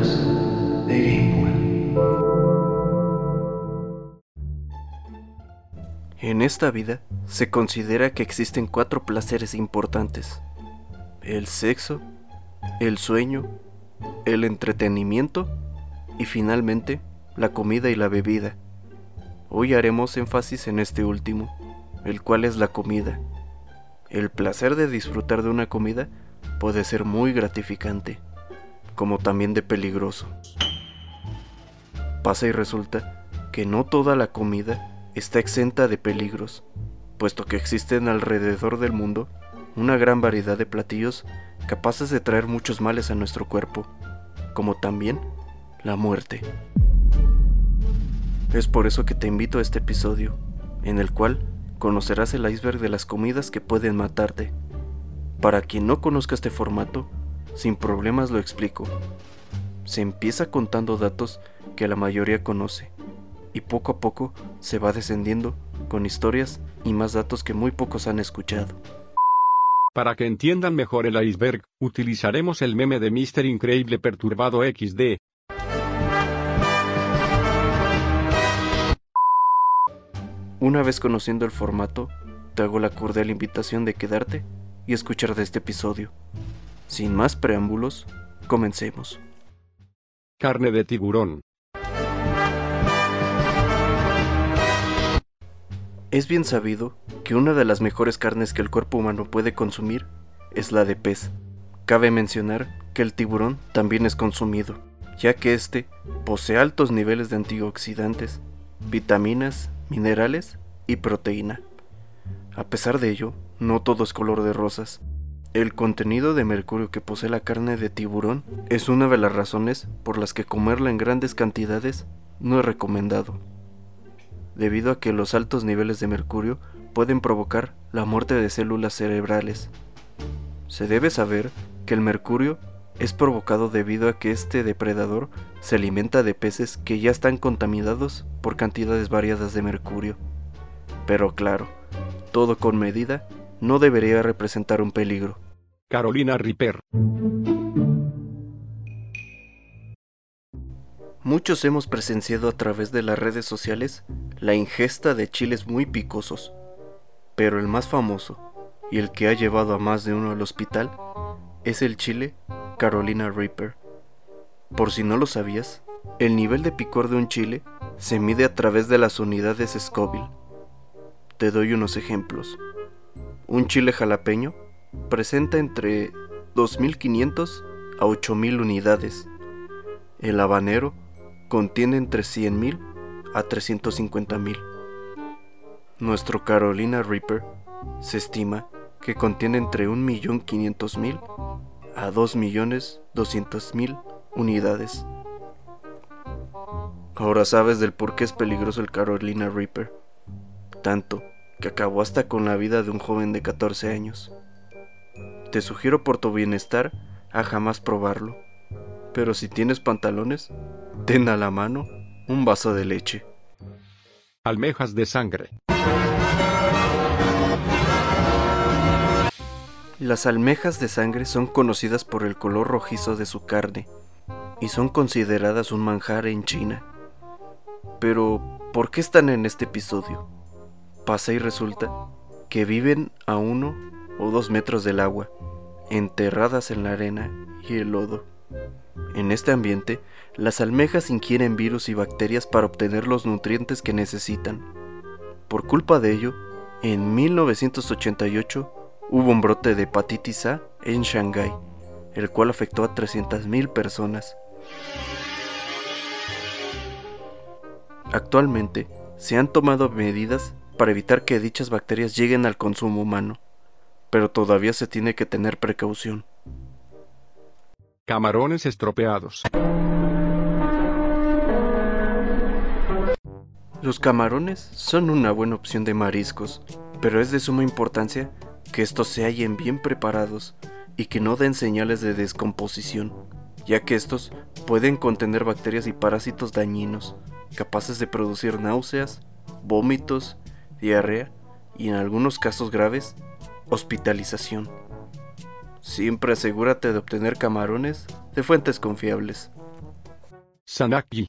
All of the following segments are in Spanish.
Relatos de Gamepool. En esta vida se considera que existen 4 placeres importantes: el sexo, el sueño, el entretenimiento y finalmente la comida y la bebida. Hoy haremos énfasis en este último, el cual es la comida. El placer de disfrutar de una comida puede ser muy gratificante, como también de peligroso. Pasa y resulta que no toda la comida está exenta de peligros, puesto que existen alrededor del mundo una gran variedad de platillos capaces de traer muchos males a nuestro cuerpo, como también la muerte. Es por eso que te invito a este episodio, en el cual conocerás el iceberg de las comidas que pueden matarte. Para quien no conozca este formato, sin problemas lo explico. Se empieza contando datos que la mayoría conoce, y poco a poco se va descendiendo con historias y más datos que muy pocos han escuchado. Para que entiendan mejor el iceberg, utilizaremos el meme de Mr. Increíble Perturbado XD. Una vez conociendo el formato, te hago la cordial invitación de quedarte y escuchar de este episodio. Sin más preámbulos, comencemos. Carne de tiburón. Es bien sabido que una de las mejores carnes que el cuerpo humano puede consumir es la de pez. Cabe mencionar que el tiburón también es consumido, ya que este posee altos niveles de antioxidantes, vitaminas, minerales y proteína. A pesar de ello, no todo es color de rosas. El contenido de mercurio que posee la carne de tiburón es una de las razones por las que comerla en grandes cantidades no es recomendado, debido a que los altos niveles de mercurio pueden provocar la muerte de células cerebrales. Se debe saber que el mercurio es provocado debido a que este depredador se alimenta de peces que ya están contaminados por cantidades variadas de mercurio. Pero claro, todo con medida no debería representar un peligro. Carolina Reaper. Muchos hemos presenciado a través de las redes sociales la ingesta de chiles muy picosos, pero el más famoso y el que ha llevado a más de uno al hospital es el chile Carolina Reaper. Por si no lo sabías, el nivel de picor de un chile se mide a través de las unidades Scoville. Te doy unos ejemplos. Un chile jalapeño presenta entre 2500 a 8000 unidades. El habanero contiene entre 100.000 a 350.000. Nuestro Carolina Reaper se estima que contiene entre 1.500.000 a 2.200.000 unidades. Ahora sabes del por qué es peligroso el Carolina Reaper, tanto que acabó hasta con la vida de un joven de 14 años. Te sugiero por tu bienestar a jamás probarlo, pero si tienes pantalones, ten a la mano un vaso de leche. Almejas de sangre. Las almejas de sangre son conocidas por el color rojizo de su carne y son consideradas un manjar en China. Pero, ¿por qué están en este episodio? Pasa y resulta que viven a 1 o 2 metros del agua, enterradas en la arena y el lodo. En este ambiente, las almejas ingieren virus y bacterias para obtener los nutrientes que necesitan. Por culpa de ello, en 1988 hubo un brote de hepatitis A en Shanghái, el cual afectó a 300.000 personas. Actualmente, se han tomado medidas para evitar que dichas bacterias lleguen al consumo humano, pero todavía se tiene que tener precaución. Camarones estropeados. Los camarones son una buena opción de mariscos, pero es de suma importancia que estos se hallen bien preparados y que no den señales de descomposición, ya que estos pueden contener bacterias y parásitos dañinos, capaces de producir náuseas, vómitos, diarrea y en algunos casos graves, hospitalización. Siempre asegúrate de obtener camarones de fuentes confiables. Sanaki.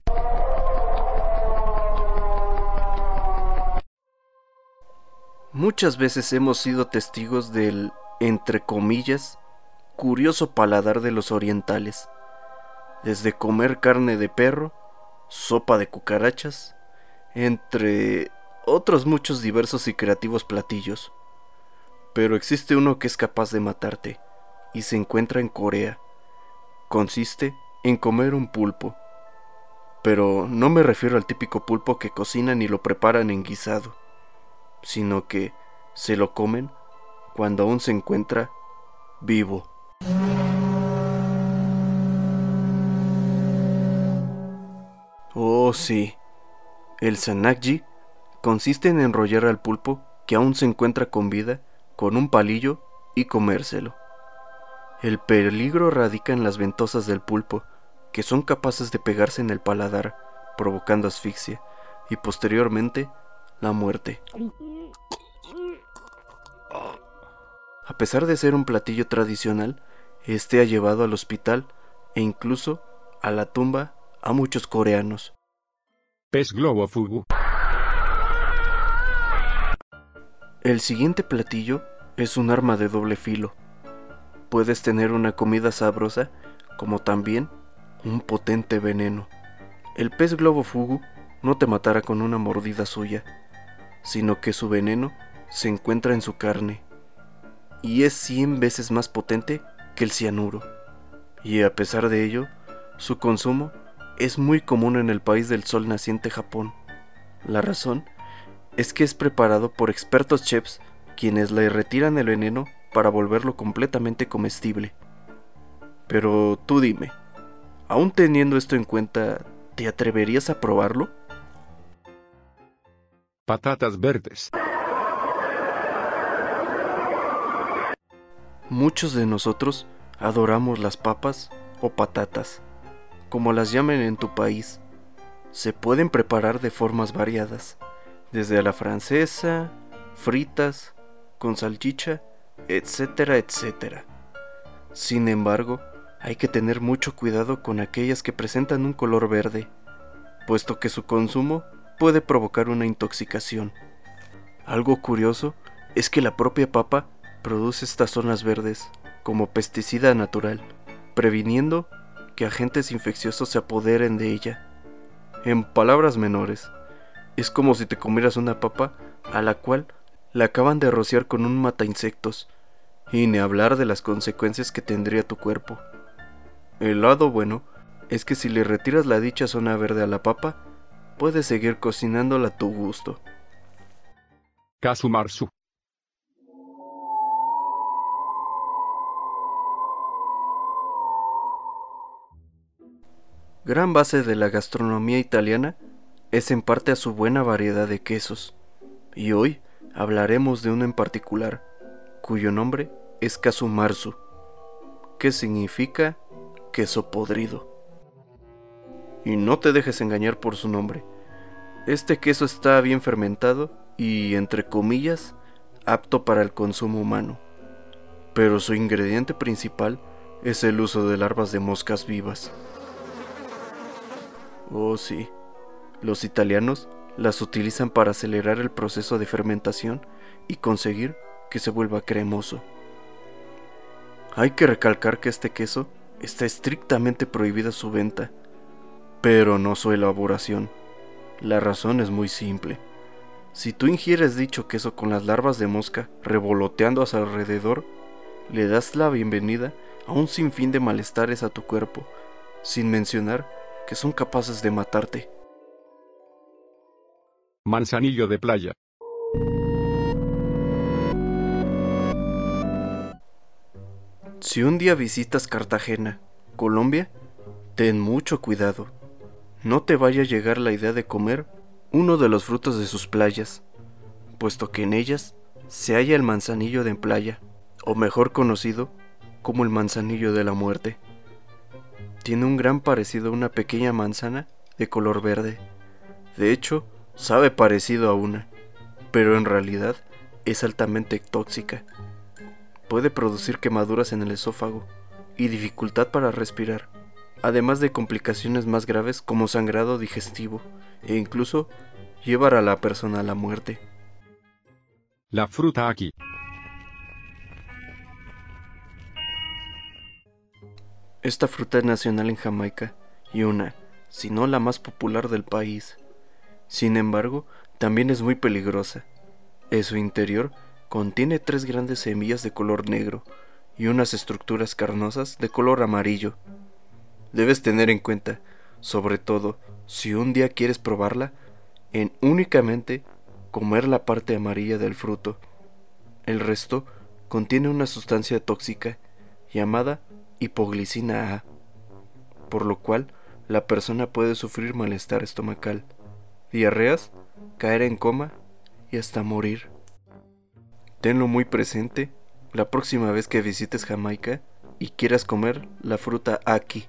Muchas veces hemos sido testigos del, entre comillas, curioso paladar de los orientales, desde comer carne de perro, sopa de cucarachas, entre otros muchos diversos y creativos platillos. Pero existe uno que es capaz de matarte, y se encuentra en Corea. Consiste en comer un pulpo. Pero no me refiero al típico pulpo que cocinan y lo preparan en guisado, sino que se lo comen cuando aún se encuentra vivo. Oh sí, el sanakji consiste en enrollar al pulpo que aún se encuentra con vida con un palillo y comérselo. El peligro radica en las ventosas del pulpo, que son capaces de pegarse en el paladar, provocando asfixia y posteriormente la muerte. A pesar de ser un platillo tradicional, este ha llevado al hospital e incluso a la tumba a muchos coreanos. Pez globo fugu. El siguiente platillo es un arma de doble filo. Puedes tener una comida sabrosa, como también un potente veneno. El pez globo fugu no te matará con una mordida suya, sino que su veneno se encuentra en su carne, y es 100 veces más potente que el cianuro. Y a pesar de ello, su consumo es muy común en el país del sol naciente Japón. La razón es que es preparado por expertos chefs, quienes le retiran el veneno para volverlo completamente comestible. Pero tú dime, aún teniendo esto en cuenta, ¿te atreverías a probarlo? Patatas verdes. Muchos de nosotros adoramos las papas o patatas, como las llamen en tu país. Se pueden preparar de formas variadas, desde a la francesa, fritas, con salchicha, etcétera, etcétera. Sin embargo, hay que tener mucho cuidado con aquellas que presentan un color verde, puesto que su consumo puede provocar una intoxicación. Algo curioso es que la propia papa produce estas zonas verdes como pesticida natural, previniendo que agentes infecciosos se apoderen de ella. En palabras menores, es como si te comieras una papa a la cual la acaban de rociar con un matainsectos, y ni hablar de las consecuencias que tendría tu cuerpo. El lado bueno es que si le retiras la dicha zona verde a la papa, puedes seguir cocinándola a tu gusto. Kasumarsu. Gran base de la gastronomía italiana es en parte a su buena variedad de quesos, y hoy hablaremos de uno en particular, cuyo nombre es Kasumarsu, que significa queso podrido. Y no te dejes engañar por su nombre. Este queso está bien fermentado y, entre comillas, apto para el consumo humano, pero su ingrediente principal es el uso de larvas de moscas vivas. Oh sí, los italianos las utilizan para acelerar el proceso de fermentación y conseguir que se vuelva cremoso. Hay que recalcar que este queso está estrictamente prohibida su venta, pero no su elaboración. La razón es muy simple. Si tú ingieres dicho queso con las larvas de mosca revoloteando a su alrededor, le das la bienvenida a un sinfín de malestares a tu cuerpo, sin mencionar que son capaces de matarte. Manzanillo de playa. Si un día visitas Cartagena, Colombia, ten mucho cuidado. No te vaya a llegar la idea de comer uno de los frutos de sus playas, puesto que en ellas se halla el manzanillo de playa, o mejor conocido como el manzanillo de la muerte. Tiene un gran parecido a una pequeña manzana de color verde. De hecho, sabe parecido a una, pero en realidad es altamente tóxica. Puede producir quemaduras en el esófago y dificultad para respirar, además de complicaciones más graves como sangrado digestivo e incluso llevar a la persona a la muerte. La fruta aquí. Esta fruta es nacional en Jamaica y una, si no la más popular del país. Sin embargo, también es muy peligrosa. En su interior contiene 3 grandes semillas de color negro y unas estructuras carnosas de color amarillo. Debes tener en cuenta, sobre todo, si un día quieres probarla, en únicamente comer la parte amarilla del fruto. El resto contiene una sustancia tóxica llamada hipoglicina A, por lo cual la persona puede sufrir malestar estomacal, diarreas, caer en coma y hasta morir. Tenlo muy presente la próxima vez que visites Jamaica y quieras comer la fruta Aki.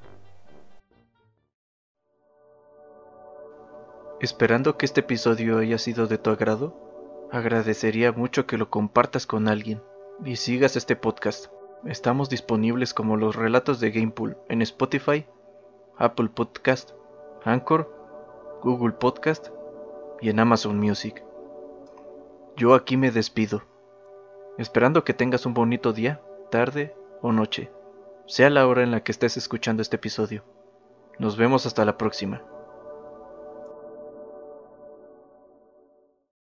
Esperando que este episodio haya sido de tu agrado, agradecería mucho que lo compartas con alguien y sigas este podcast. Estamos disponibles como los relatos de Gamepool en Spotify, Apple Podcast, Anchor, Google Podcast y en Amazon Music. Yo aquí me despido, esperando que tengas un bonito día, tarde o noche, sea la hora en la que estés escuchando este episodio. Nos vemos hasta la próxima.